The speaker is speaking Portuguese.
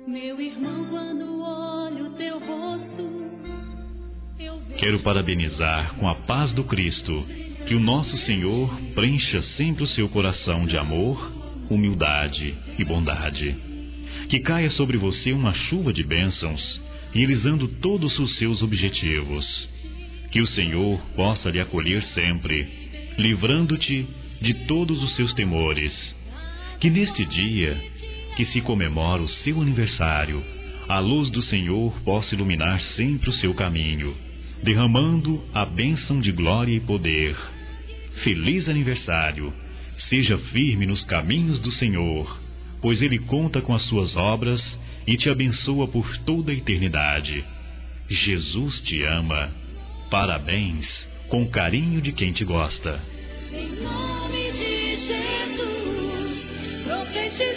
Meu irmão, quando olho teu rosto, eu vejo... Quero parabenizar com a paz do Cristo, que o nosso Senhor preencha sempre o seu coração de amor, humildade e bondade. Que caia sobre você uma chuva de bênçãos, realizando todos os seus objetivos. Que o Senhor possa lhe acolher sempre, livrando-te de todos os seus temores. Que neste dia, que se comemora o seu aniversário, a luz do Senhor possa iluminar sempre o seu caminho, derramando a bênção de glória e poder. Feliz aniversário! Seja firme nos caminhos do Senhor, pois Ele conta com as suas obras e te abençoa por toda a eternidade. Jesus te ama. Parabéns, com carinho de quem te gosta. Em nome de Jesus, profetizo.